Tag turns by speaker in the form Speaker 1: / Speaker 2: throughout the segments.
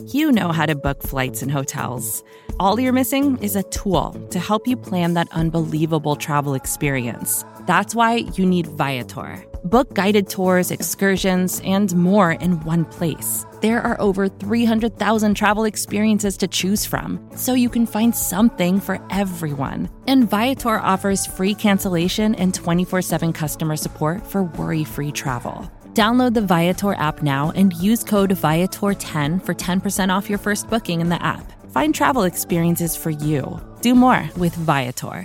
Speaker 1: You know how to book flights and hotels. All you're missing is a tool to help you plan that unbelievable travel experience. That's why you need Viator. Book guided tours, excursions, and more in one place. There are over 300,000 travel experiences to choose from, so you can find something for everyone. And Viator offers free cancellation and 24/7 customer support for worry-free travel. Download the Viator app now and use code Viator10 for 10% off your first booking in the app. Find travel experiences for you. Do more with Viator.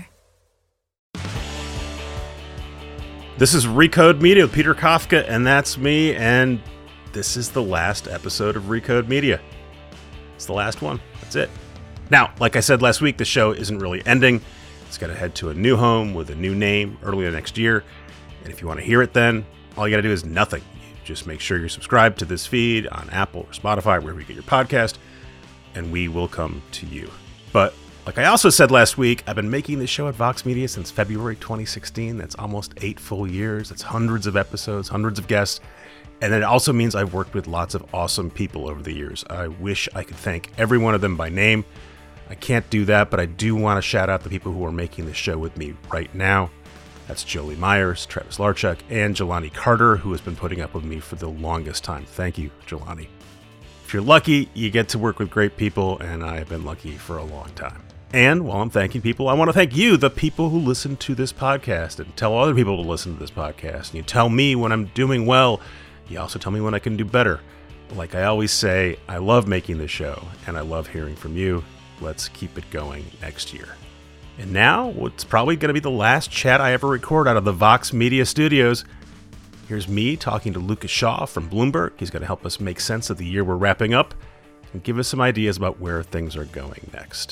Speaker 2: This is Recode Media with Peter Kafka, and that's me, and this is the last episode of Recode Media. It's the last one. That's it. Now, like I said last week, the show isn't really ending. It's got to head to a new home with a new name earlier next year, and if you want to hear it then, all you got to do is nothing. You just make sure you're subscribed to this feed on Apple or Spotify, wherever you get your podcast, and we will come to you. But like I also said last week, I've been making this show at Vox Media since February 2016. That's almost 8 full years. That's hundreds of episodes, hundreds of guests. And it also means I've worked with lots of awesome people over the years. I wish I could thank every one of them by name. I can't do that, but I do want to shout out the people who are making this show with me right now. That's Jolie Myers, Travis Larchuk, and Jelani Carter, who has been putting up with me for the longest time. Thank you, Jelani. If you're lucky, you get to work with great people, and I have been lucky for a long time. And while I'm thanking people, I want to thank you, the people who listen to this podcast and tell other people to listen to this podcast. And you tell me when I'm doing well. You also tell me when I can do better. Like I always say, I love making this show, and I love hearing from you. Let's keep it going next year. And now, what's probably going to be the last chat I ever record out of the Vox Media studios. Here's me talking to Lucas Shaw from Bloomberg. He's going to help us make sense of the year we're wrapping up and give us some ideas about where things are going next.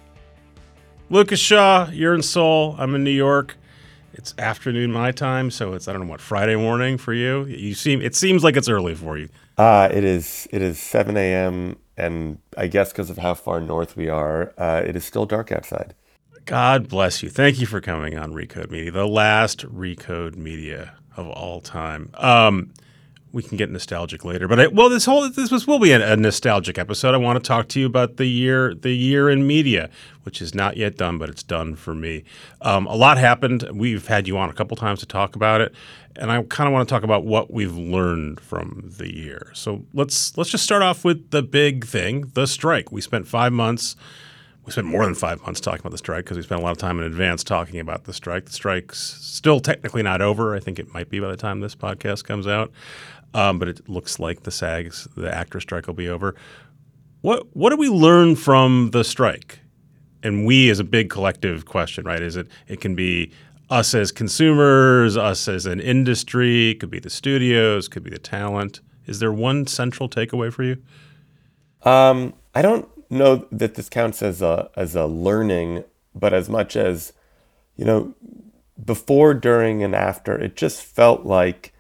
Speaker 2: Lucas Shaw, you're in Seoul. I'm in New York. It's afternoon my time, so it's, I don't know, what, Friday morning for you? It seems like it's early for you.
Speaker 3: It is 7 a.m., and I guess because of how far north we are, it is still dark outside.
Speaker 2: God bless you. Thank you for coming on Recode Media, the last Recode Media of all time. We can get nostalgic later, but this will be a nostalgic episode. I want to talk to you about the year in media, which is not yet done, but it's done for me. A lot happened. We've had you on a couple times to talk about it, and I kind of want to talk about what we've learned from the year. So let's just start off with the big thing, the strike. We spent 5 months. We spent more than 5 months talking about the strike because we spent a lot of time in advance talking about the strike. The strike's still technically not over. I think it might be by the time this podcast comes out. But it looks like the actor strike will be over. What do we learn from the strike? And we as a big collective question, right? It can be us as consumers, us as an industry, it could be the studios, could be the talent. Is there one central takeaway for you?
Speaker 3: I don't know that this counts as a learning, but as much as, before, during, and after, it just felt like,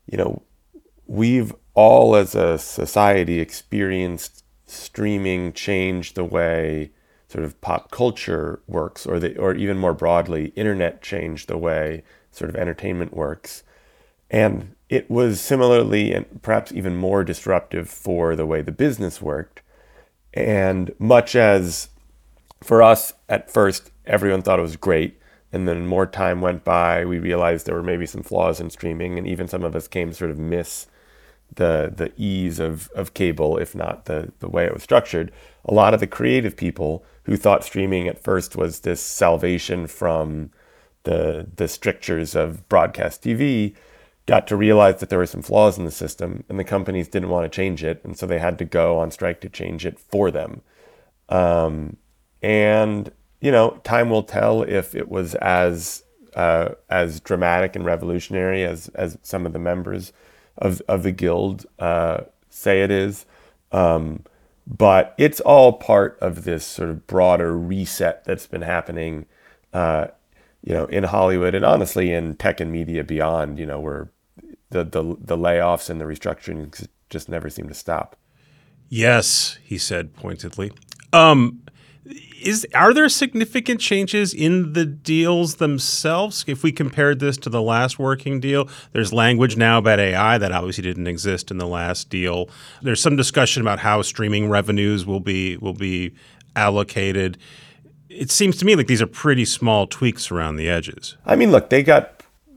Speaker 3: we've all as a society experienced streaming change the way sort of pop culture works, or even more broadly, internet change the way sort of entertainment works. And it was similarly and perhaps even more disruptive for the way the business worked. And much as for us at first, everyone thought it was great. And then more time went by, we realized there were maybe some flaws in streaming, and even some of us came to sort of miss the ease of cable, if not the way it was structured. A lot of the creative people who thought streaming at first was this salvation from the strictures of broadcast TV got to realize that there were some flaws in the system, and the companies didn't want to change it, and so they had to go on strike to change it for them. And time will tell if it was as dramatic and revolutionary as some of the members of the Guild say it is. But it's all part of this sort of broader reset that's been happening, in Hollywood and honestly in tech and media beyond, where the layoffs and the restructuring just never seem to stop.
Speaker 2: Yes, he said pointedly. Are there significant changes in the deals themselves? If we compared this to the last working deal, there's language now about AI that obviously didn't exist in the last deal. There's some discussion about how streaming revenues will be allocated. It seems to me like these are pretty small tweaks around the edges.
Speaker 3: I mean, look, they got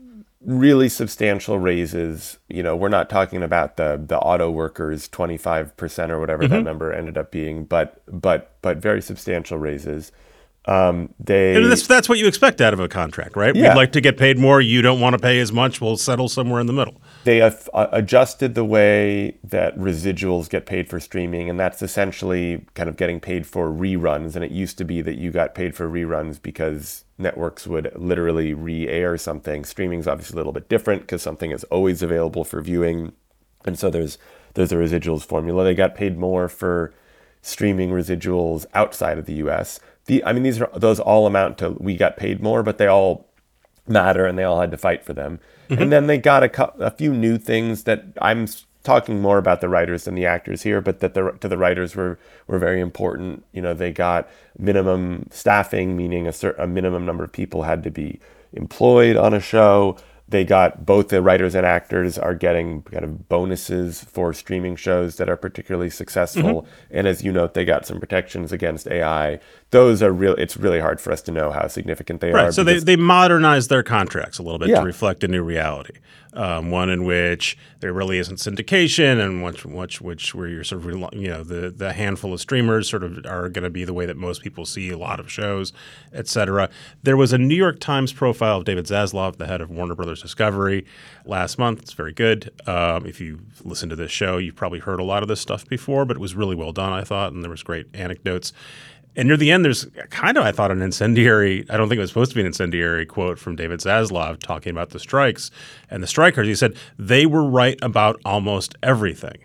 Speaker 3: really substantial raises. You know, we're not talking about the auto workers 25% or whatever that number ended up being, but very substantial raises. And
Speaker 2: that's what you expect out of a contract, right?
Speaker 3: Yeah.
Speaker 2: We'd like to get paid more. You don't want to pay as much. We'll settle somewhere in the middle.
Speaker 3: They have adjusted the way that residuals get paid for streaming, and that's essentially kind of getting paid for reruns. And it used to be that you got paid for reruns because networks would literally re-air something. Streaming's obviously a little bit different because something is always available for viewing. And so there's a residuals formula. They got paid more for streaming residuals outside of the US. Those all amount to we got paid more, but they all matter and they all had to fight for them. And then they got a few new things that I'm talking more about the writers than the actors here, but that to the writers were very important. You know, they got minimum staffing, meaning a minimum number of people had to be employed on a show. They got both the writers and actors are getting kind of bonuses for streaming shows that are particularly successful. And as you note, they got some protections against AI. Those are real. It's really hard for us to know how significant they are.
Speaker 2: Right. So they modernized their contracts a little bit
Speaker 3: Yeah.
Speaker 2: to reflect a new reality. One in which there really isn't syndication, and which where you're sort of the handful of streamers sort of are going to be the way that most people see a lot of shows, et cetera. There was a New York Times profile of David Zaslav, the head of Warner Brothers Discovery, last month. It's very good. If you listen to this show, you've probably heard a lot of this stuff before, but it was really well done, I thought, and there was great anecdotes. And near the end, there's kind of, I thought, an incendiary, I don't think it was supposed to be an incendiary quote from David Zaslav talking about the strikes and the strikers. He said, they were right about almost everything.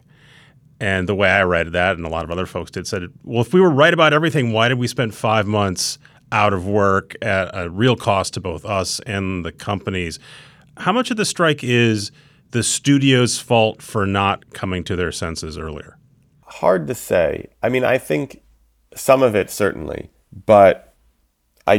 Speaker 2: And the way I read that, and a lot of other folks did, said, well, if we were right about everything, why did we spend 5 months out of work at a real cost to both us and the companies? How much of the strike is the studio's fault for not coming to their senses earlier?
Speaker 3: Hard to say. I mean, I think some of it certainly, but I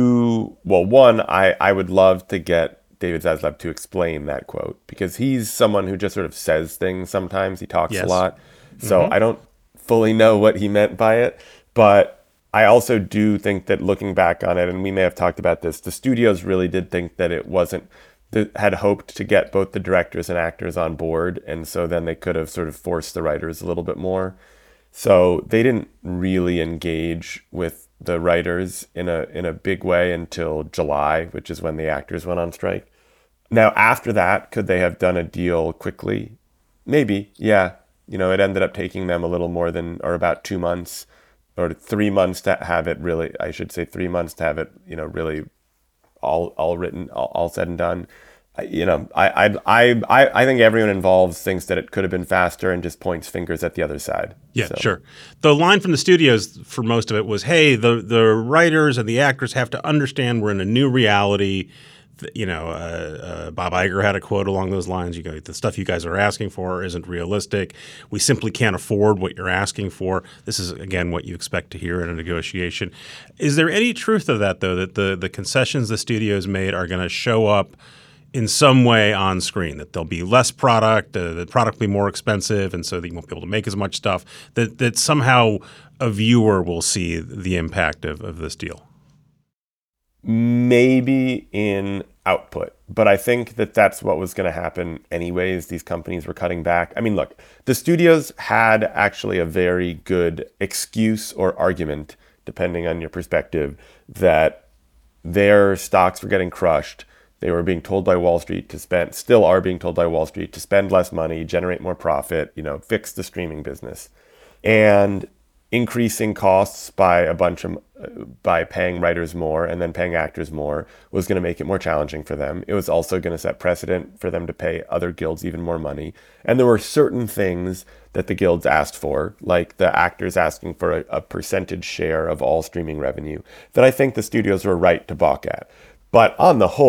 Speaker 3: would love to get David Zaslav to explain that quote, because he's someone who just sort of says things sometimes. He talks a lot. So I don't fully know what he meant by it, but I also do think that looking back on it, and we may have talked about this, the studios really did think that it wasn't, had hoped to get both the directors and actors on board, and so then they could have sort of forced the writers a little bit more. So they didn't really engage with the writers in a big way until July, which is when the actors went on strike. Now, after that, could they have done a deal quickly? Maybe, yeah. You know, it ended up taking them a little more than, or about 2 months, or 3 months to have it really, I should say 3 months to have it, really all written, all said and done. I think everyone involved thinks that it could have been faster and just points fingers at the other side.
Speaker 2: Yeah, sure. The line from the studios for most of it was, hey, the writers and the actors have to understand we're in a new reality. Bob Iger had a quote along those lines. You go, the stuff you guys are asking for isn't realistic. We simply can't afford what you're asking for. This is, again, what you expect to hear in a negotiation. Is there any truth to that, though, that the concessions the studios made are going to show up in some way on screen, that there'll be less product, the product will be more expensive, and so they won't be able to make as much stuff, that somehow a viewer will see the impact of this deal?
Speaker 3: Maybe in output, but I think that that's what was going to happen anyways. These companies were cutting back. I mean, look, the studios had actually a very good excuse or argument, depending on your perspective, that their stocks were getting crushed. They were being told by Wall Street to spend, still are being told by Wall Street to spend less money, generate more profit, fix the streaming business. And increasing costs by paying writers more and then paying actors more was going to make it more challenging for them. It was also going to set precedent for them to pay other guilds even more money. And there were certain things that the guilds asked for, like the actors asking for a percentage share of all streaming revenue, that I think the studios were right to balk at. But on the whole,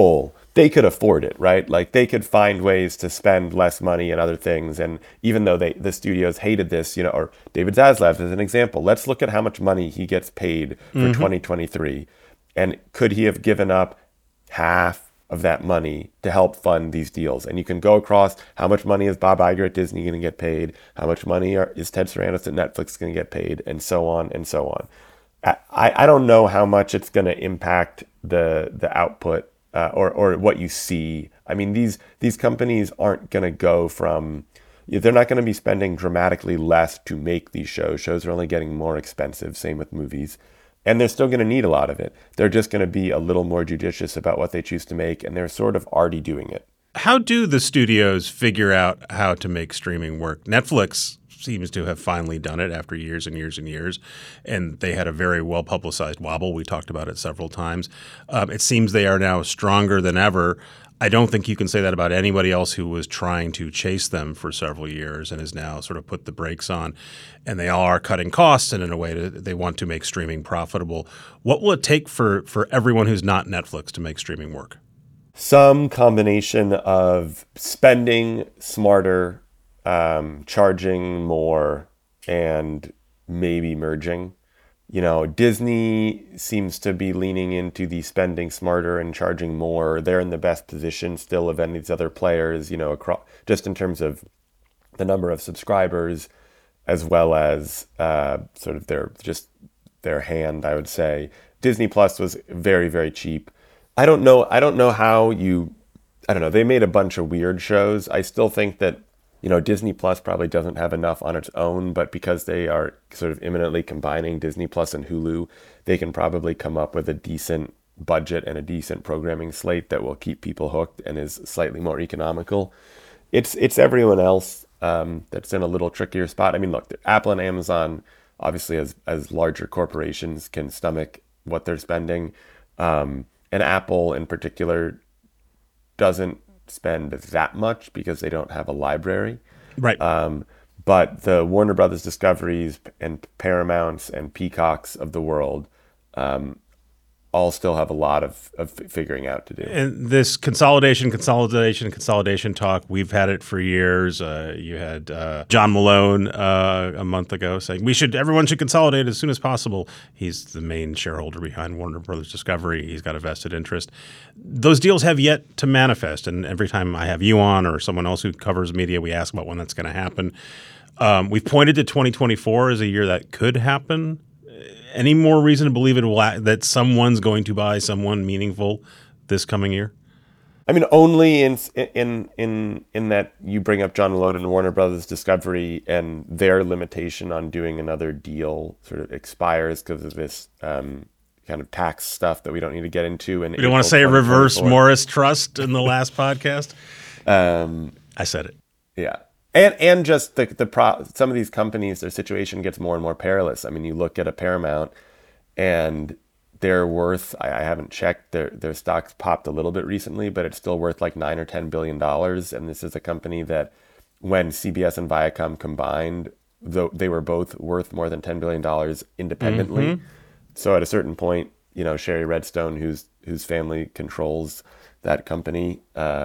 Speaker 3: they could afford it, right? Like they could find ways to spend less money and other things. And even though the studios hated this, or David Zaslav is an example. Let's look at how much money he gets paid for 2023. And could he have given up half of that money to help fund these deals? And you can go across how much money is Bob Iger at Disney going to get paid, how much money is Ted Sarandos at Netflix going to get paid, and so on and so on. I don't know how much it's going to impact the output or what you see. I mean, these companies aren't going to go from, they're not going to be spending dramatically less to make these shows. Shows are only getting more expensive, same with movies. And they're still going to need a lot of it. They're just going to be a little more judicious about what they choose to make, and they're sort of already doing it.
Speaker 2: How do the studios figure out how to make streaming work? Netflix seems to have finally done it after years and years and years, and they had a very well-publicized wobble. We talked about it several times. It seems they are now stronger than ever. I don't think you can say that about anybody else who was trying to chase them for several years and has now sort of put the brakes on. And they all are cutting costs, and in a way they want to make streaming profitable. What will it take for everyone who's not Netflix to make streaming work?
Speaker 3: Some combination of spending smarter, charging more, and maybe merging. Disney seems to be leaning into the spending smarter and charging more. They're in the best position still of any of these other players, across, just in terms of the number of subscribers, as well as sort of their hand, I would say. Disney Plus was very, very cheap. I don't know how they made a bunch of weird shows. I still think that Disney Plus probably doesn't have enough on its own, but because they are sort of imminently combining Disney Plus and Hulu, they can probably come up with a decent budget and a decent programming slate that will keep people hooked and is slightly more economical. It's everyone else that's in a little trickier spot. I mean, look, Apple and Amazon, obviously as larger corporations, can stomach what they're spending. And Apple in particular doesn't spend that much because they don't have a library.
Speaker 2: Right.
Speaker 3: But the Warner Brothers Discoveries and Paramounts and Peacocks of the world all still have a lot of figuring out to do. And
Speaker 2: this consolidation talk, we've had it for years. You had John Malone a month ago saying everyone should consolidate as soon as possible. He's the main shareholder behind Warner Brothers Discovery. He's got a vested interest. Those deals have yet to manifest, and every time I have you on or someone else who covers media, we ask about when that's going to happen. We've pointed to 2024 as a year that could happen. Any more reason to believe that someone's going to buy someone meaningful this coming year?
Speaker 3: I mean, only in that you bring up John Malone and Warner Brothers Discovery, and their limitation on doing another deal sort of expires because of this kind of tax stuff that we don't need to get into. And
Speaker 2: we don't want to say reverse Morris Trust in the last podcast. I said it.
Speaker 3: Yeah. And just some of these companies, their situation gets more and more perilous. I mean, you look at a Paramount, and they're worth, I haven't checked, their stocks popped a little bit recently, but it's still worth like $9 or $10 billion. And this is a company that when CBS and Viacom combined, though they were both worth more than $10 billion independently. Mm-hmm. So at a certain point, Sherry Redstone, whose family controls that company,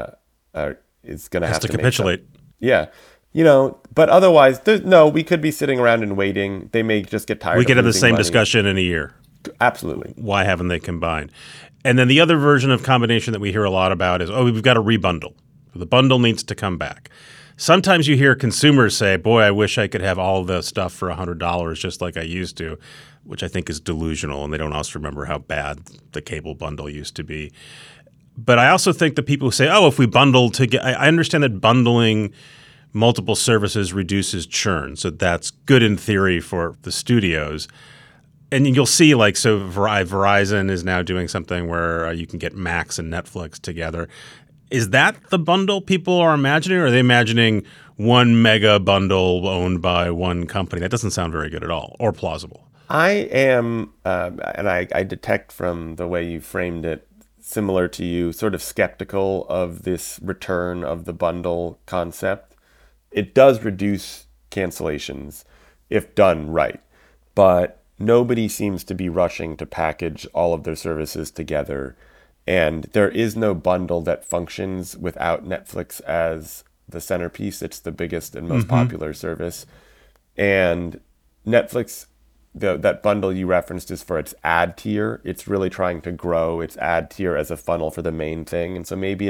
Speaker 3: is going to have to
Speaker 2: capitulate.
Speaker 3: Yeah. But otherwise, we could be sitting around and waiting. They may just get tired.
Speaker 2: We could have the same
Speaker 3: money.
Speaker 2: Discussion in a year.
Speaker 3: Absolutely.
Speaker 2: Why haven't they combined? And then the other version of combination that we hear a lot about is, we've got to rebundle. The bundle needs to come back. Sometimes you hear consumers say, boy, I wish I could have all the stuff for $100 just like I used to, which I think is delusional, and they don't also remember how bad the cable bundle used to be. But I also think the people who say, if we bundle I understand that bundling multiple services reduces churn. So that's good in theory for the studios. And you'll see Verizon is now doing something where you can get Max and Netflix together. Is that the bundle people are imagining, or are they imagining one mega bundle owned by one company? That doesn't sound very good at all or plausible.
Speaker 3: I am, and I detect from the way you framed it, similar to you, sort of skeptical of this return of the bundle concept. It does reduce cancellations if done right, but nobody seems to be rushing to package all of their services together And there is no bundle that functions without Netflix as the centerpiece. It's the biggest and most popular service. And Netflix, that bundle you referenced is for its ad tier. It's really trying to grow its ad tier as a funnel for the main thing. And so maybe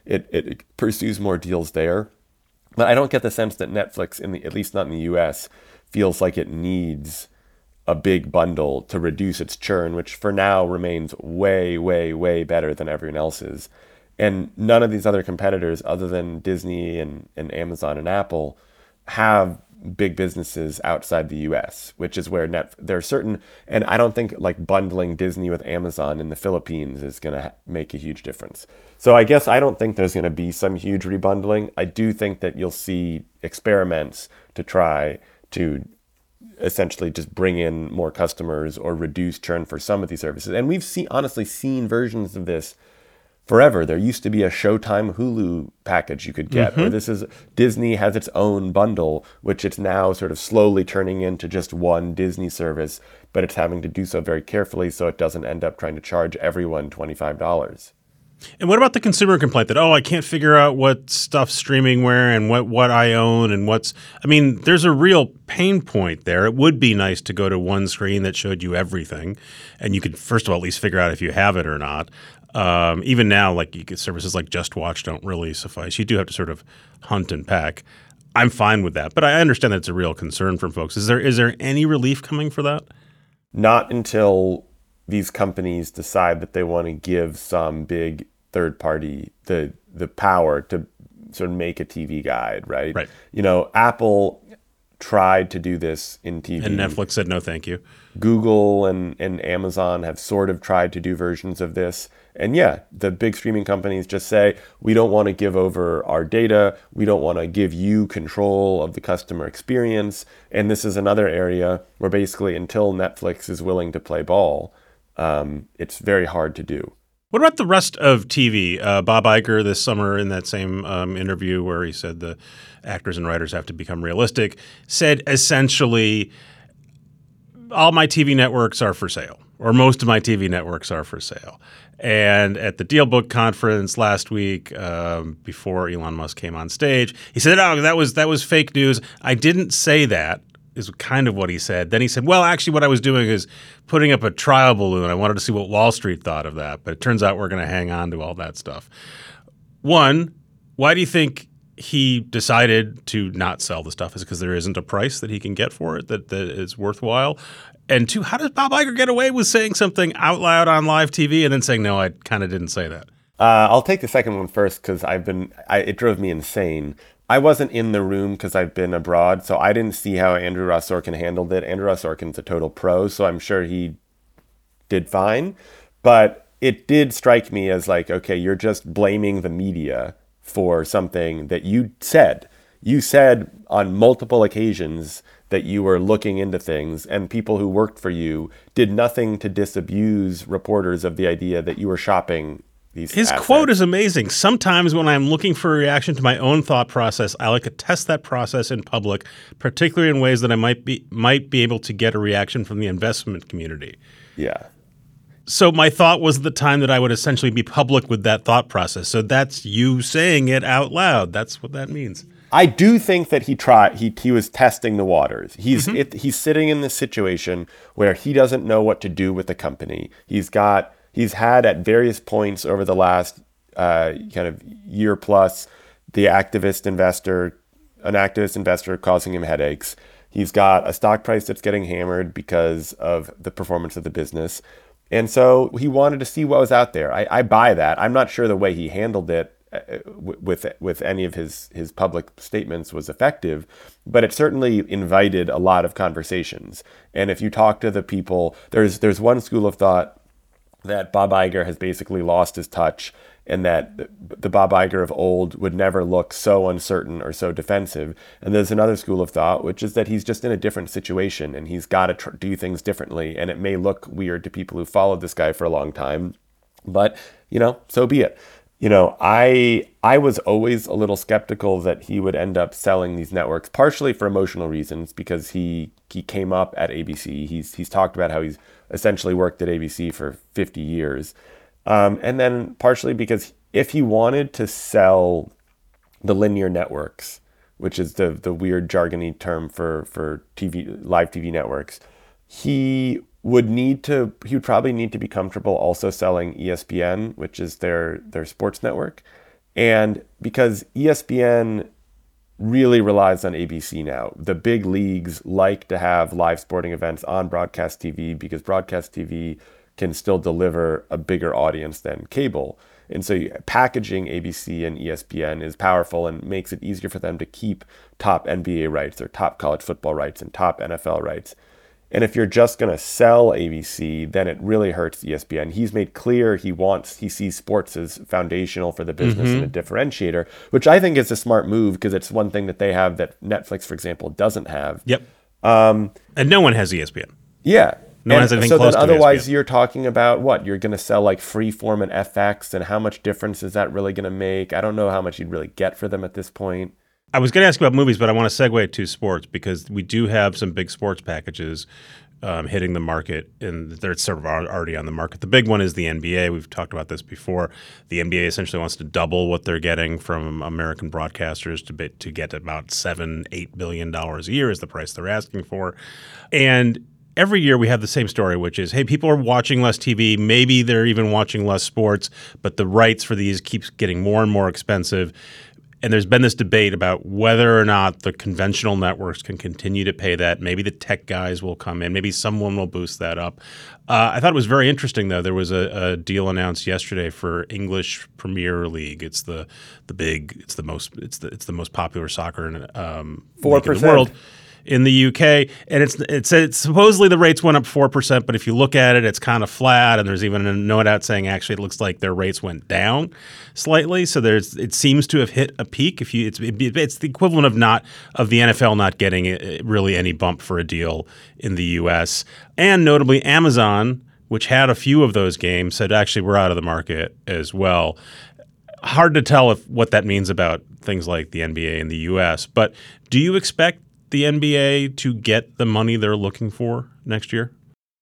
Speaker 3: it pursues more deals there. But I don't get the sense that Netflix, at least not in the US, feels like it needs a big bundle to reduce its churn, which for now remains way, way, way better than everyone else's. And none of these other competitors, other than Disney and Amazon and Apple, have big businesses outside the US, which is where there are certain, and I don't think like bundling Disney with Amazon in the Philippines is going to make a huge difference. So I guess I don't think there's going to be some huge rebundling. I do think that you'll see experiments to try to essentially just bring in more customers or reduce churn for some of these services. And we've honestly seen versions of this forever. There used to be a Showtime Hulu package you could get, or Disney has its own bundle, which it's now sort of slowly turning into just one Disney service, but it's having to do so very carefully so it doesn't end up trying to charge everyone $25.
Speaker 2: And what about the consumer complaint that, I can't figure out what stuff's streaming where and what I own and there's a real pain point there. It would be nice to go to one screen that showed you everything, and you could, first of all, at least figure out if you have it or not. Even now, like services like Just Watch don't really suffice. You do have to sort of hunt and peck. I'm fine with that, but I understand that it's a real concern from folks. Is there any relief coming for that?
Speaker 3: Not until these companies decide that they want to give some big third party the power to sort of make a TV guide, right?
Speaker 2: Right.
Speaker 3: Apple tried to do this in TV.
Speaker 2: And Netflix said no thank you.
Speaker 3: Google and Amazon have sort of tried to do versions of this. And yeah, the big streaming companies just say, we don't want to give over our data. We don't want to give you control of the customer experience. And this is another area where basically until Netflix is willing to play ball, it's very hard to do.
Speaker 2: What about the rest of TV? Bob Iger this summer in that same interview where he said the actors and writers have to become realistic, said essentially all my TV networks are for sale, or most of my TV networks are for sale. And at the DealBook conference last week, before Elon Musk came on stage, he said, that was fake news. I didn't say that. Is kind of what he said. Then he said, well, actually what I was doing is putting up a trial balloon. I wanted to see what Wall Street thought of that. But it turns out we're going to hang on to all that stuff. One, why do you think he decided to not sell the stuff? Is it because there isn't a price that he can get for it that is worthwhile? And two, how does Bob Iger get away with saying something out loud on live TV and then saying, no, I kind of didn't say that?
Speaker 3: I'll take the second one first because it drove me insane. I wasn't in the room because I've been abroad, so I didn't see how Andrew Ross Sorkin handled it. Andrew Ross Sorkin's a total pro, so I'm sure he did fine. But it did strike me as like, okay, you're just blaming the media for something that you said. You said on multiple occasions that you were looking into things, and people who worked for you did nothing to disabuse reporters of the idea that you were shopping his assets.
Speaker 2: Quote is amazing. Sometimes when I'm looking for a reaction to my own thought process, I like to test that process in public, particularly in ways that I might be able to get a reaction from the investment community.
Speaker 3: Yeah.
Speaker 2: So my thought was the time that I would essentially be public with that thought process. So that's you saying it out loud. That's what that means.
Speaker 3: I do think that he was testing the waters. He's sitting in this situation where he doesn't know what to do with the company. He's had at various points over the last kind of year plus an activist investor causing him headaches. He's got a stock price that's getting hammered because of the performance of the business. And so he wanted to see what was out there. I buy that. I'm not sure the way he handled it with any of his public statements was effective, but it certainly invited a lot of conversations. And if you talk to the people, there's one school of thought that Bob Iger has basically lost his touch, and that the Bob Iger of old would never look so uncertain or so defensive. And there's another school of thought, which is that he's just in a different situation and he's got to do things differently. And it may look weird to people who followed this guy for a long time, but, so be it. I was always a little skeptical that he would end up selling these networks, partially for emotional reasons, because he came up at ABC. He's talked about how he's essentially worked at ABC for 50 years. And then partially because if he wanted to sell the linear networks, which is the weird jargony term for live TV networks, he would probably need to be comfortable also selling ESPN, which is their sports network. And because ESPN really relies on ABC now, the big leagues like to have live sporting events on broadcast TV because broadcast TV can still deliver a bigger audience than cable. And so packaging ABC and ESPN is powerful and makes it easier for them to keep top NBA rights or top college football rights and top NFL rights. And if you're just going to sell ABC, then it really hurts ESPN. He's made clear he sees sports as foundational for the business and a differentiator, which I think is a smart move because it's one thing that they have that Netflix, for example, doesn't have.
Speaker 2: Yep. And no one has ESPN.
Speaker 3: Yeah.
Speaker 2: No one has anything close to ESPN.
Speaker 3: Otherwise, you're talking about what? You're going to sell like Freeform and FX, and how much difference is that really going to make? I don't know how much you'd really get for them at this point.
Speaker 2: I was going to ask about movies, but I want to segue to sports because we do have some big sports packages hitting the market, and they're sort of already on the market. The big one is the NBA. We've talked about this before. The NBA essentially wants to double what they're getting from American broadcasters to get about $7-8 billion a year is the price they're asking for. And every year we have the same story, which is, hey, people are watching less TV. Maybe they're even watching less sports, but the rights for these keeps getting more and more expensive. And there's been this debate about whether or not the conventional networks can continue to pay that. Maybe the tech guys will come in. Maybe someone will boost that up. I thought it was very interesting, though. There was a deal announced yesterday for English Premier League. It's the most popular soccer league in the world. In the UK, and it's supposedly the rates went up 4%, but if you look at it, it's kind of flat, and there's even a note out saying actually it looks like their rates went down slightly. So it seems to have hit a peak. It's the equivalent of the NFL not getting really any bump for a deal in the US, and notably Amazon, which had a few of those games, said actually we're out of the market as well. Hard to tell what that means about things like the NBA in the US, but do you expect the NBA to get the money they're looking for next year?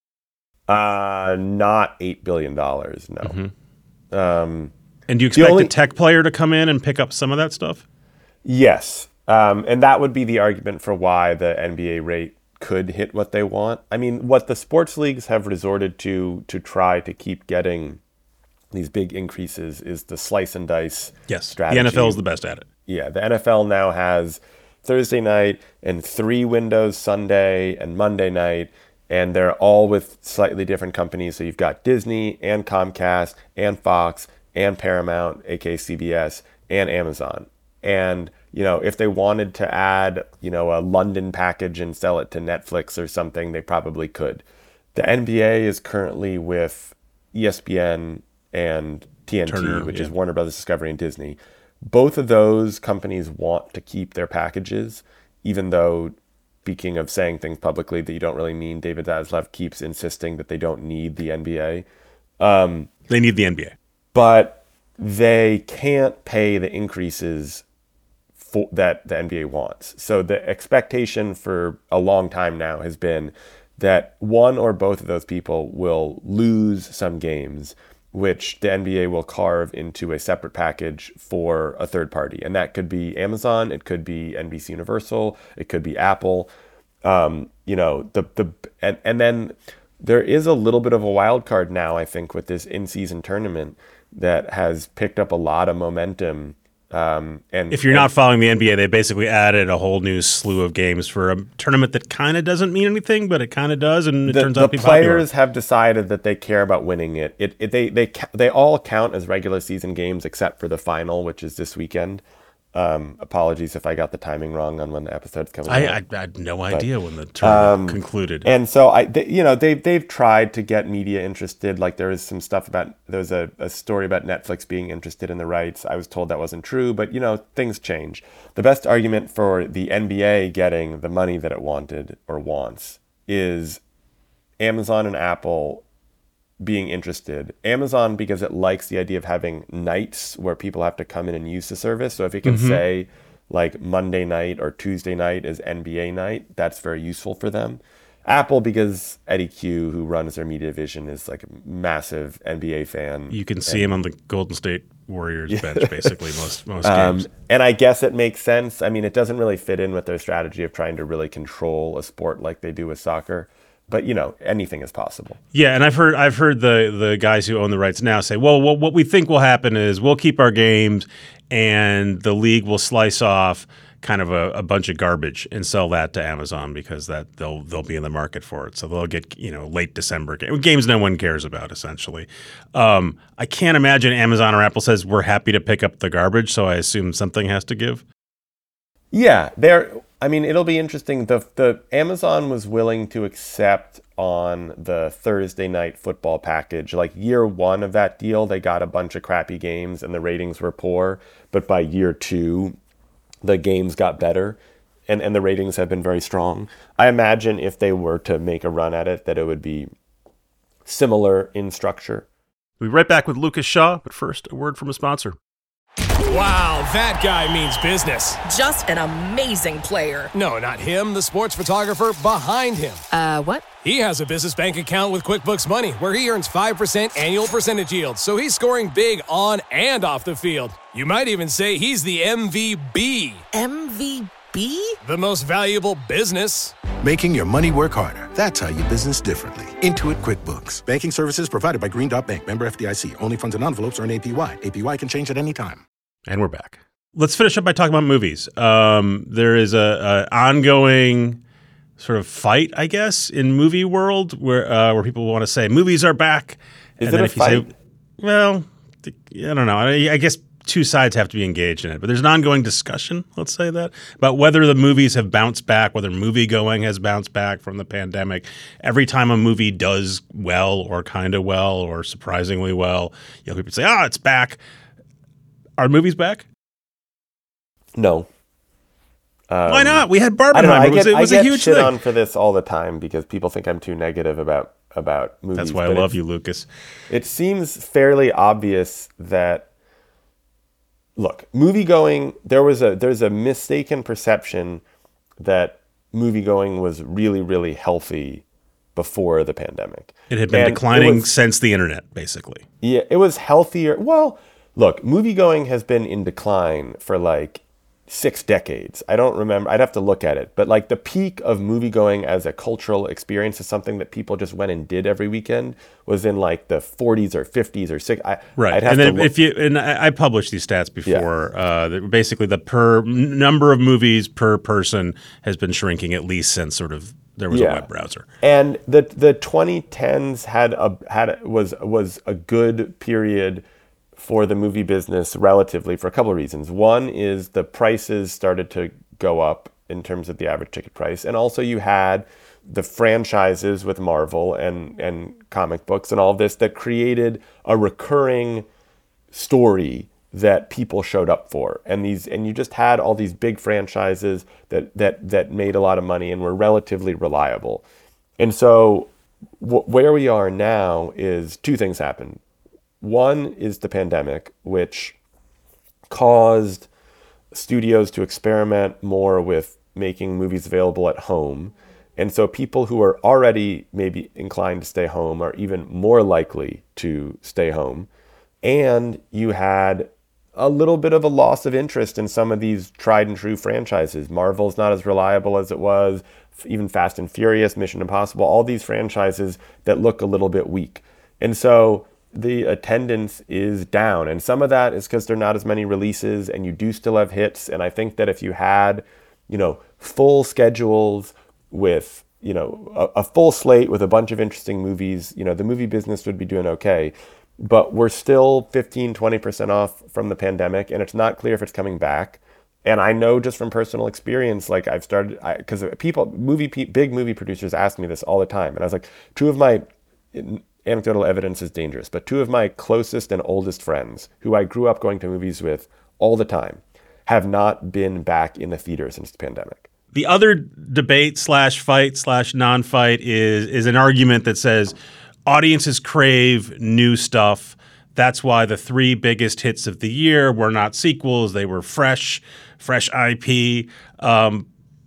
Speaker 3: Not $8 billion, no.
Speaker 2: Mm-hmm. And do you expect a tech player to come in and pick up some of that stuff?
Speaker 3: Yes. And that would be the argument for why the NBA rate could hit what they want. I mean, what the sports leagues have resorted to try to keep getting these big increases is the slice and dice strategy.
Speaker 2: The NFL is the best at it.
Speaker 3: Yeah, the NFL now has Thursday night and 3 windows, Sunday and Monday night, and they're all with slightly different companies. So you've got Disney and Comcast and Fox and Paramount, aka CBS, and Amazon. And, if they wanted to add, a London package and sell it to Netflix or something, they probably could. The NBA is currently with ESPN and TNT,
Speaker 2: Turner,
Speaker 3: which is Warner Brothers Discovery and Disney. Both of those companies want to keep their packages, even though, speaking of saying things publicly that you don't really mean, David Zaslav keeps insisting that they don't need the NBA.
Speaker 2: They need the NBA.
Speaker 3: But they can't pay the increases that the NBA wants. So the expectation for a long time now has been that one or both of those people will lose some games, which the NBA will carve into a separate package for a third party. And that could be Amazon, it could be NBC Universal, it could be Apple. And then there is a little bit of a wild card now, I think, with this in-season tournament that has picked up a lot of momentum. And
Speaker 2: if you're not following the NBA, they basically added a whole new slew of games for a tournament that kind of doesn't mean anything, but it kind of does, and it turns out to be popular.
Speaker 3: The players have decided that they care about winning it. They all count as regular season games except for the final, which is this weekend. Apologies if I got the timing wrong on when the episode's coming out.
Speaker 2: I had no idea when the tournament concluded.
Speaker 3: And so they've tried to get media interested. Like there was a story about Netflix being interested in the rights. I was told that wasn't true, but things change. The best argument for the NBA getting the money that it wanted or wants is Amazon and Apple being interested. Amazon, because it likes the idea of having nights where people have to come in and use the service. So if it can say like Monday night or Tuesday night is NBA night, that's very useful for them. Apple, because Eddie Q, who runs their media division, is like a massive NBA fan.
Speaker 2: You can see him on the Golden State Warriors bench, basically, most games.
Speaker 3: And I guess it makes sense. I mean, it doesn't really fit in with their strategy of trying to really control a sport like they do with soccer. But, anything is possible.
Speaker 2: Yeah, and I've heard the guys who own the rights now say, well, what we think will happen is we'll keep our games and the league will slice off kind of a bunch of garbage and sell that to Amazon because that they'll be in the market for it. So they'll get late December games no one cares about, essentially. I can't imagine Amazon or Apple says we're happy to pick up the garbage, so I assume something has to give.
Speaker 3: Yeah, it'll be interesting. The Amazon was willing to accept on the Thursday night football package. Like year one of that deal, they got a bunch of crappy games and the ratings were poor. But by year two, the games got better and the ratings have been very strong. I imagine if they were to make a run at it, that it would be similar in structure.
Speaker 2: We'll be right back with Lucas Shaw, but first, a word from a sponsor.
Speaker 4: Wow, that guy means business.
Speaker 5: Just an amazing player.
Speaker 4: No, not him, the sports photographer behind him.
Speaker 5: What?
Speaker 4: He has a business bank account with QuickBooks Money where he earns 5% annual percentage yield, so he's scoring big on and off the field. You might even say he's the MVB.
Speaker 5: MVP?
Speaker 4: The most valuable business.
Speaker 6: Making your money work harder. That's how you business differently. Intuit QuickBooks. Banking services provided by Green Dot Bank. Member FDIC. Only funds and envelopes earn APY. APY can change at any time.
Speaker 2: And we're back. Let's finish up by talking about movies. There is a ongoing sort of fight, I guess, in movie world where people want to say movies are back.
Speaker 3: Is it a fight?
Speaker 2: Say, well, I don't know. I guess two sides have to be engaged in it. But there's an ongoing discussion, let's say that, about whether the movies have bounced back, whether movie-going has bounced back from the pandemic. Every time a movie does well or kind of well or surprisingly well, people say, it's back. Are movies back?
Speaker 3: No.
Speaker 2: Why not? We had Barbenheimer.
Speaker 3: I
Speaker 2: was
Speaker 3: get
Speaker 2: a huge
Speaker 3: shit
Speaker 2: thing.
Speaker 3: on for this all the time because people think I'm too negative about movies.
Speaker 2: That's why I love you, Lucas.
Speaker 3: It seems fairly obvious that, look, movie-going, there's a mistaken perception that movie-going was really, really healthy before the pandemic.
Speaker 2: It had been declining since the internet, basically.
Speaker 3: Yeah, it was healthier. Well, look, movie-going has been in decline for like 6 decades. I don't remember. I'd have to look at it. But like the peak of movie-going as a cultural experience is something that people just went and did every weekend was in like the 40s or 50s or 60s.
Speaker 2: Right. And then I published these stats before. Yeah. Basically, the per number of movies per person has been shrinking at least since sort of there was a web browser.
Speaker 3: And the 2010s was a good period for the movie business relatively for a couple of reasons. One is the prices started to go up in terms of the average ticket price. And also you had the franchises with Marvel and comic books and all this that created a recurring story that people showed up for. And you just had all these big franchises that made a lot of money and were relatively reliable. And so where we are now is two things happened. One is the pandemic, which caused studios to experiment more with making movies available at home. And so people who are already maybe inclined to stay home are even more likely to stay home. And you had a little bit of a loss of interest in some of these tried and true franchises. Marvel's not as reliable as it was, even Fast and Furious, Mission Impossible, all these franchises that look a little bit weak. And so the attendance is down. And some of that is because there are not as many releases and you do still have hits. And I think that if you had, full schedules with, a full slate with a bunch of interesting movies, the movie business would be doing okay. But we're still 15, 20% off from the pandemic, and it's not clear if it's coming back. And I know just from personal experience, like because big movie producers ask me this all the time. And I was like, two of my anecdotal evidence is dangerous, but two of my closest and oldest friends who I grew up going to movies with all the time have not been back in the theater since the pandemic.
Speaker 2: The other debate /fight /non-fight is an argument that says audiences crave new stuff. That's why the 3 biggest hits of the year were not sequels. They were fresh IP. But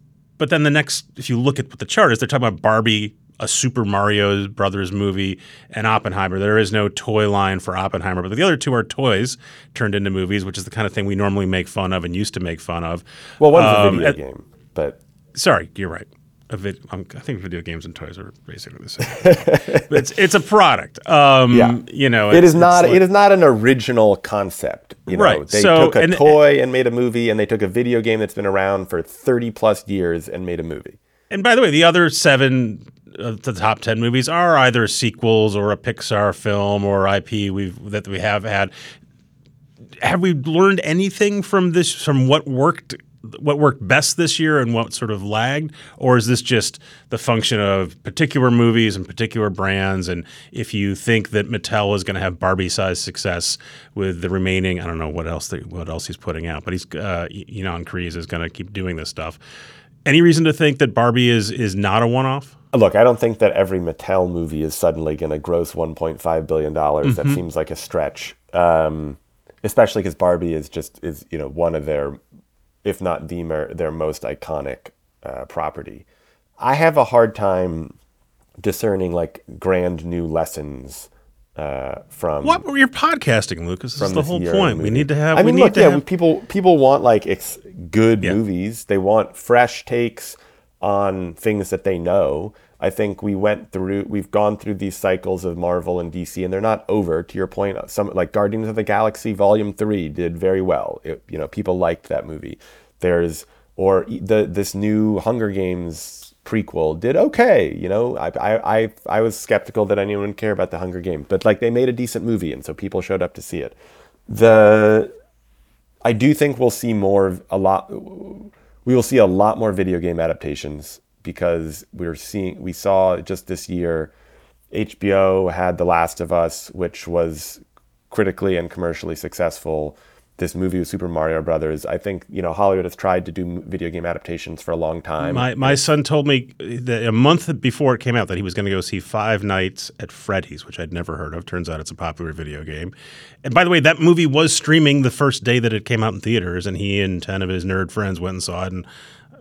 Speaker 2: But then if you look at what the chart is, they're talking about Barbie, a Super Mario Brothers movie, and Oppenheimer. There is no toy line for Oppenheimer, but the other two are toys turned into movies, which is the kind of thing we normally make fun of and used to make fun of.
Speaker 3: Well, one's a video game, but...
Speaker 2: Sorry, you're right. I think video games and toys are basically the same. But it's a product. You know,
Speaker 3: it is not an original concept. You know,
Speaker 2: right.
Speaker 3: They took a toy and made a movie, and they took a video game that's been around for 30 plus years and made a movie.
Speaker 2: And by the way, the other 7 of the top 10 movies are either sequels or a Pixar film or IP that we have had. Have we learned anything from this? From what worked best this year and what sort of lagged? Or is this just the function of particular movies and particular brands? And if you think that Mattel is going to have Barbie-sized success with the remaining, I don't know what else he's putting out, but Ynon Kreiz is going to keep doing this stuff. Any reason to think that Barbie is not a one-off?
Speaker 3: Look, I don't think that every Mattel movie is suddenly going to gross $1.5 billion. That seems like a stretch, especially because Barbie is one of their, if not their most iconic property. I have a hard time discerning like grand new lessons from
Speaker 2: what you're podcasting, Lucas. This is the whole point.
Speaker 3: Movie.
Speaker 2: We need to have.
Speaker 3: I mean, people want like good movies. They want fresh takes on things that they know. I think we've gone through these cycles of Marvel and DC, and they're not over. To your point, some like Guardians of the Galaxy Volume 3 did very well. People liked that movie. This new Hunger Games prequel did okay. I was skeptical that anyone would care about the Hunger Games, but like they made a decent movie, and so people showed up to see it. I do think we'll see we will see a lot more video game adaptations because we saw just this year HBO had The Last of Us, which was critically and commercially successful. This movie with Super Mario Brothers. I think, Hollywood has tried to do video game adaptations for a long time.
Speaker 2: My son told me that a month before it came out that he was going to go see Five Nights at Freddy's, which I'd never heard of. Turns out it's a popular video game. And by the way, that movie was streaming the first day that it came out in theaters, and he and 10 of his nerd friends went and saw it, and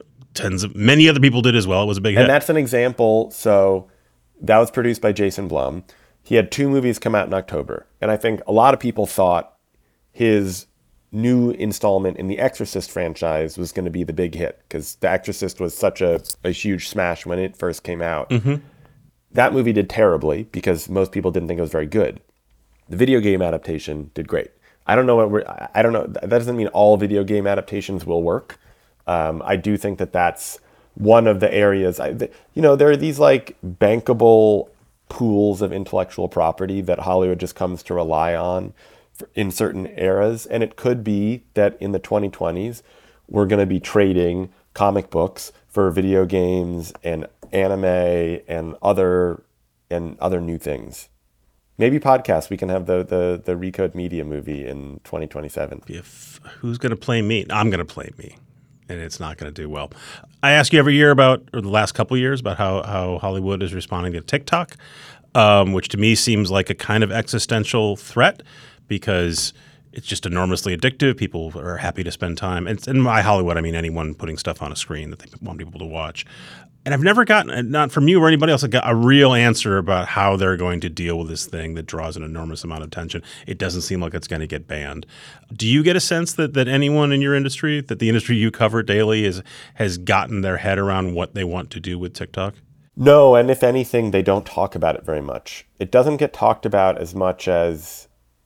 Speaker 2: many other people did as well. It was a big hit.
Speaker 3: And that's an example. So that was produced by Jason Blum. He had 2 movies come out in October. And I think a lot of people thought his new installment in the Exorcist franchise was going to be the big hit because The Exorcist was such a huge smash when it first came out. Mm-hmm. That movie did terribly because most people didn't think it was very good. The video game adaptation did great. I don't know. That doesn't mean all video game adaptations will work. I do think that that's one of the areas. There are these like bankable pools of intellectual property that Hollywood just comes to rely on in certain eras, and it could be that in the 2020s we're going to be trading comic books for video games and anime and other new things. Maybe podcasts. We can have the Recode Media movie in 2027.
Speaker 2: Who's going to play me? I'm going to play me, and it's not going to do well. I ask you every year or the last couple of years about how Hollywood is responding to TikTok, which to me seems like a kind of existential threat, because it's just enormously addictive. People are happy to spend time. And by Hollywood, I mean anyone putting stuff on a screen that they want people to watch. And I've never gotten, not from you or anybody else, a real answer about how they're going to deal with this thing that draws an enormous amount of attention. It doesn't seem like it's going to get banned. Do you get a sense that anyone in your industry, that the industry you cover daily, has gotten their head around what they want to do with TikTok?
Speaker 3: No, and if anything, they don't talk about it very much. It doesn't get talked about as much as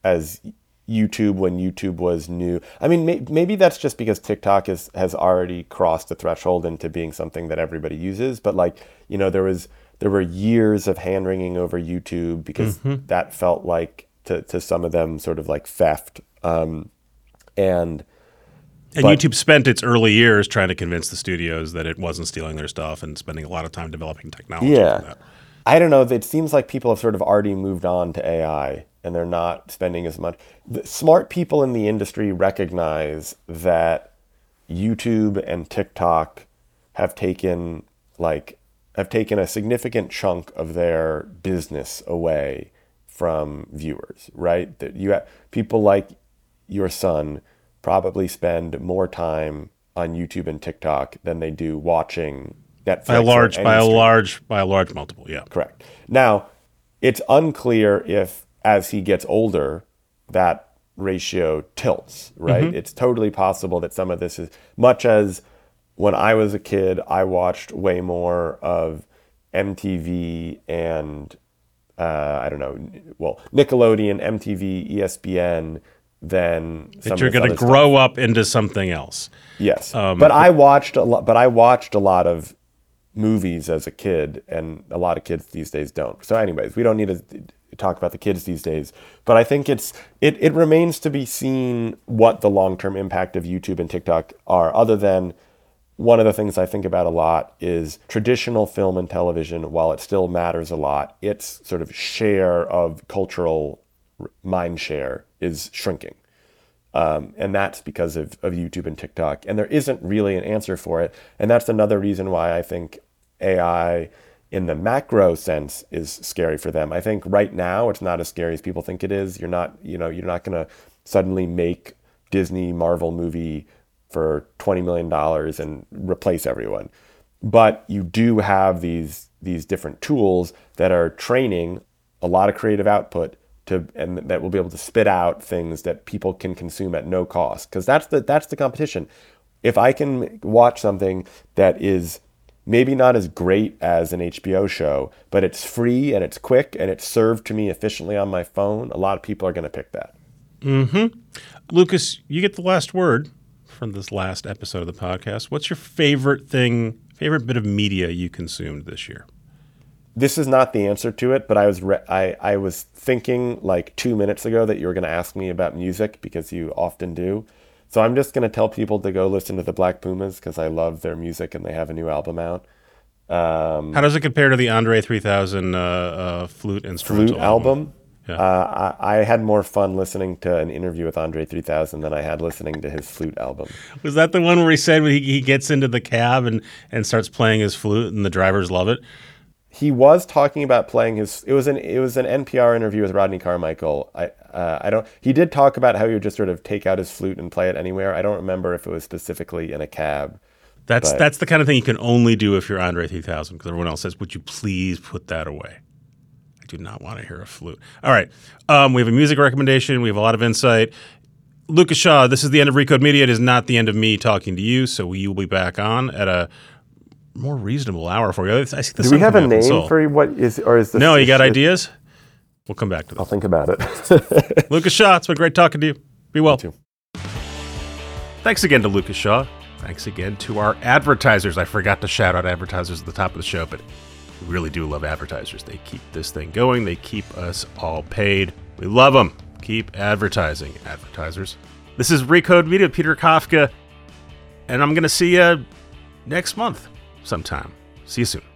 Speaker 3: YouTube when YouTube was new. I mean, maybe that's just because TikTok has already crossed the threshold into being something that everybody uses. But there were years of hand wringing over YouTube because that felt like to some of them sort of like theft. And
Speaker 2: YouTube spent its early years trying to convince the studios that it wasn't stealing their stuff and spending a lot of time developing technology.
Speaker 3: Yeah,
Speaker 2: for that.
Speaker 3: I don't know. It seems like people have sort of already moved on to AI. And they're not spending as much. The smart people in the industry recognize that YouTube and TikTok have taken a significant chunk of their business away from viewers, right? That people like your son probably spend more time on YouTube and TikTok than they do watching Netflix.
Speaker 2: By a large multiple, yeah.
Speaker 3: Correct. Now, it's unclear if, as he gets older, that ratio tilts, right?
Speaker 2: Mm-hmm.
Speaker 3: It's totally possible that some of this is, much as when I was a kid, I watched way more of MTV and, Nickelodeon, MTV, ESPN than some
Speaker 2: That you're
Speaker 3: of this
Speaker 2: going to
Speaker 3: other
Speaker 2: grow
Speaker 3: stuff.
Speaker 2: up into something else.
Speaker 3: Yes. But I watched a lot of movies as a kid, and a lot of kids these days don't. So anyways, we don't need to talk about the kids these days, but I think it remains to be seen what the long-term impact of YouTube and TikTok are, other than one of the things I think about a lot is traditional film and television. While it still matters a lot, its sort of share of cultural mind share is shrinking. And that's because of YouTube and TikTok. And there isn't really an answer for it. And that's another reason why I think AI in the macro sense is scary for them. I think right now it's not as scary as people think it is. You're not going to suddenly make Disney Marvel movie for $20 million and replace everyone. But you do have these different tools that are training a lot of creative output and that will be able to spit out things that people can consume at no cost. Because that's the competition. If I can watch something that is maybe not as great as an HBO show, but it's free and it's quick and it's served to me efficiently on my phone, a lot of people are going to pick that.
Speaker 2: Mm-hmm. Lucas, you get the last word from this last episode of the podcast. What's your favorite bit of media you consumed this year?
Speaker 3: This is not the answer to it, but I was thinking like 2 minutes ago that you were going to ask me about music, because you often do. So I'm just going to tell people to go listen to the Black Pumas because I love their music and they have a new album out.
Speaker 2: How does it compare to the Andre 3000 flute instrumental
Speaker 3: album?
Speaker 2: Yeah.
Speaker 3: I had more fun listening to an interview with Andre 3000 than I had listening to his flute album.
Speaker 2: Was that the one where he said when he gets into the cab and starts playing his flute and the drivers love it?
Speaker 3: He was talking about playing his. It was an NPR interview with Rodney Carmichael. He did talk about how he would just sort of take out his flute and play it anywhere. I don't remember if it was specifically in a cab.
Speaker 2: That's the kind of thing you can only do if you're Andre 3000, because everyone else says, "Would you please put that away?" I do not want to hear a flute. All right, we have a music recommendation. We have a lot of insight. Lucas Shaw, this is the end of Recode Media. It is not the end of me talking to you, so we will be back on at a more reasonable hour for you.
Speaker 3: Do we have a name for what is, or is this?
Speaker 2: No, you got ideas? We'll come back to this.
Speaker 3: I'll think about it.
Speaker 2: Lucas Shaw, it's been great talking to you. Be well.
Speaker 3: You too.
Speaker 2: Thanks again to Lucas Shaw. Thanks again to our advertisers. I forgot to shout out advertisers at the top of the show, but we really do love advertisers. They keep this thing going. They keep us all paid. We love them. Keep advertising, advertisers. This is Recode Media, Peter Kafka, and I'm going to see you next month sometime. See you soon.